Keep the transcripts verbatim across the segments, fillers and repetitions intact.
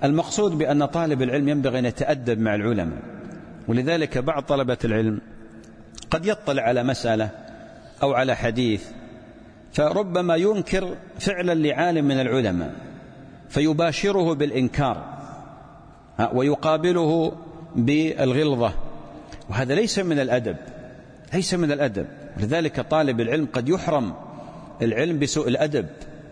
المقصود بأن طالب العلم ينبغي أن يتأدب مع العلماء. ولذلك بعض طلبة العلم قد يطلع على مسألة أو على حديث فربما ينكر فعلا لعالم من العلماء فيباشره بالإنكار ويقابله بالغلظة، وهذا ليس من الأدب، ليس من الأدب. لذلك طالب العلم قد يحرم العلم بسوء الأدب.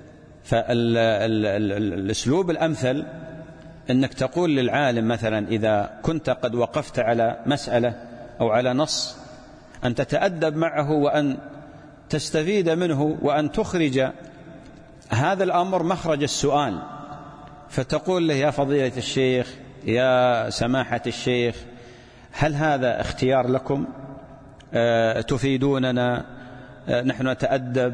فالأسلوب الأمثل أنك تقول للعالم مثلا إذا كنت قد وقفت على مسألة أو على نص أن تتأدب معه وأن تستفيد منه وأن تخرج هذا الأمر مخرج السؤال، فتقول له يا فضيلة الشيخ، يا سماحة الشيخ، هل هذا اختيار لكم؟ أه تفيدوننا، أه نحن نتأدب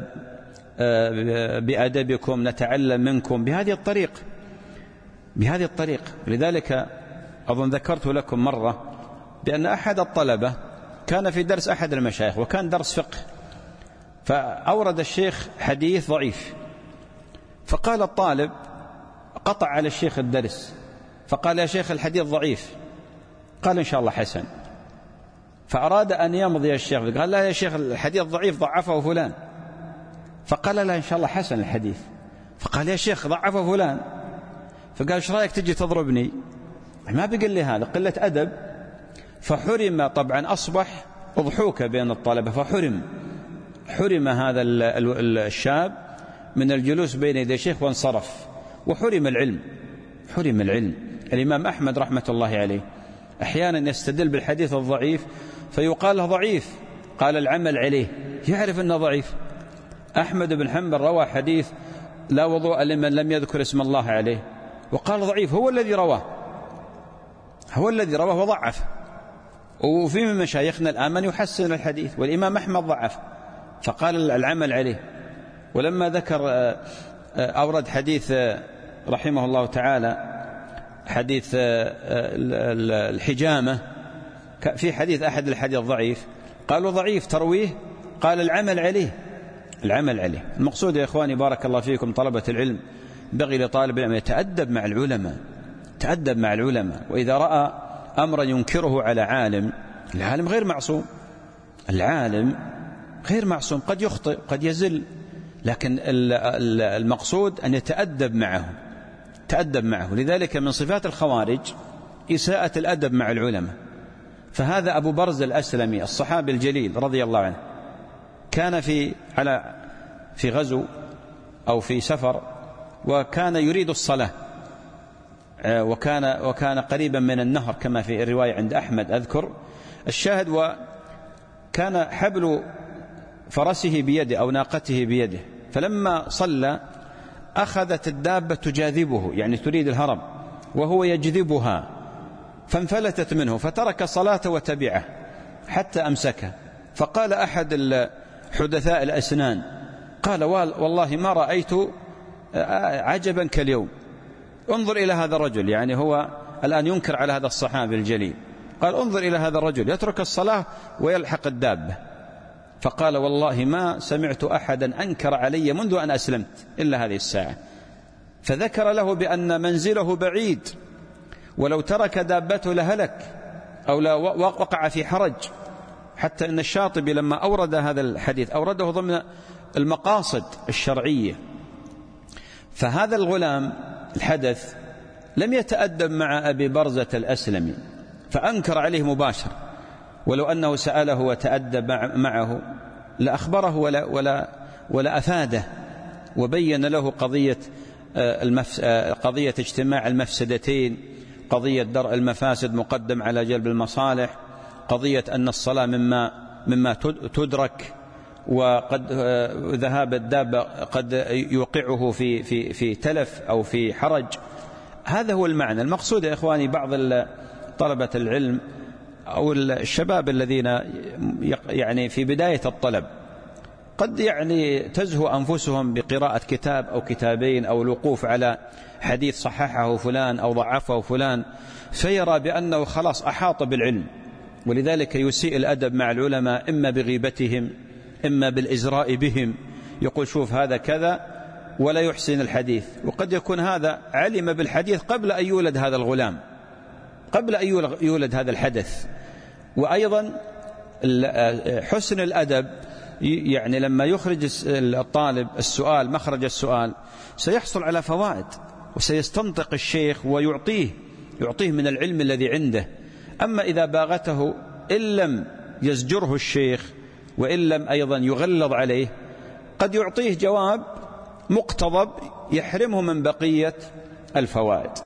أه بأدبكم، نتعلم منكم بهذه الطريق بهذه الطريق لذلك أظن ذكرت لكم مرة بأن أحد الطلبة كان في درس أحد المشايخ وكان درس فقه، فأورد الشيخ حديث ضعيف، فقال الطالب قطع على الشيخ الدرس فقال يا شيخ الحديث ضعيف، قال إن شاء الله حسن. فأراد أن يمضي الشيخ قال لا يا شيخ الحديث ضعيف ضعفه فلان، فقال لا إن شاء الله حسن الحديث، فقال يا شيخ ضعفه فلان، فقال ايش رايك تجي تضربني؟ ما بقل لي هذا قلة أدب. فحرم، طبعا أصبح أضحوك بين الطلبة، فحرم حرم هذا الشاب من الجلوس بين يدي الشيخ وانصرف، وحرم العلم حرم العلم. الإمام أحمد رحمة الله عليه أحيانا يستدل بالحديث الضعيف فيقال له ضعيف، قال العمل عليه، يعرف أنه ضعيف. أحمد بن حنبل روى حديث لا وضوء لمن لم يذكر اسم الله عليه وقال ضعيف، هو الذي رواه هو الذي رواه وضعف. وفي من مشايخنا الآن من يحسن الحديث والإمام أحمد ضعف فقال العمل عليه. ولما ذكر أورد حديث رحمه الله تعالى حديث الحجامة، في حديث أحد الحديث ضعيف قالوا ضعيف ترويه، قال العمل عليه العمل عليه. المقصود يا إخواني بارك الله فيكم طلبة العلم بغي لطالب العلم يتأدب مع العلماء تأدب مع العلماء. وإذا رأى أمرا ينكره على عالم، العالم غير معصوم العالم غير معصوم قد يخطئ قد يزل، لكن المقصود أن يتأدب معه تأدب معه. لذلك من صفات الخوارج إساءة الأدب مع العلماء. فهذا أبو برز الأسلمي الصحابي الجليل رضي الله عنه كان في على في غزو أو في سفر، وكان يريد الصلاة، وكان وكان قريبا من النهر كما في الرواية عند أحمد أذكر الشاهد، وكان حبل فرسه بيده أو ناقته بيده، فلما صلى أخذت الدابة تجاذبه يعني تريد الهرب وهو يجذبها فانفلتت منه فترك صلاته وتبعه حتى أمسكه. فقال أحد الحدثاء الأسنان قال والله ما رأيت عجبا كاليوم، انظر إلى هذا الرجل، يعني هو الآن ينكر على هذا الصحابي الجليل، قال انظر إلى هذا الرجل يترك الصلاة ويلحق الدابة. فقال والله ما سمعت أحدا أنكر علي منذ أن أسلمت إلا هذه الساعة. فذكر له بأن منزله بعيد ولو ترك دابته لهلك أو لا وقع في حرج، حتى أن الشاطبي لما أورد هذا الحديث أورده ضمن المقاصد الشرعية. فهذا الغلام الحدث لم يتأدب مع أبي برزة الأسلمي فأنكر عليه مباشر، ولو أنه سأله وتأدب معه لأخبره ولا, ولا, ولا أفاده وبين له قضية المفس... قضية اجتماع المفسدتين، قضية درء المفاسد مقدم على جلب المصالح، قضية أن الصلاة مما, مما تدرك، وقد ذهاب الدابة قد يوقعه في, في, في تلف أو في حرج. هذا هو المعنى المقصود يا إخواني. بعض طلبة العلم أو الشباب الذين يعني في بداية الطلب قد يعني تزهو أنفسهم بقراءة كتاب أو كتابين أو الوقوف على حديث صححه فلان أو ضعفه فلان، فيرى بأنه خلاص أحاط بالعلم، ولذلك يسيء الأدب مع العلماء إما بغيبتهم إما بالإزراء بهم. يقول شوف هذا كذا ولا يحسن الحديث، وقد يكون هذا علم بالحديث قبل أن يولد هذا الغلام، قبل أن يولد هذا الحدث. وأيضا حسن الأدب، يعني لما يخرج الطالب السؤال مخرج السؤال سيحصل على فوائد، وسيستنطق الشيخ ويعطيه يعطيه من العلم الذي عنده. أما إذا باغته إن لم يزجره الشيخ وإن لم أيضا يغلظ عليه قد يعطيه جواب مقتضب يحرمه من بقية الفوائد.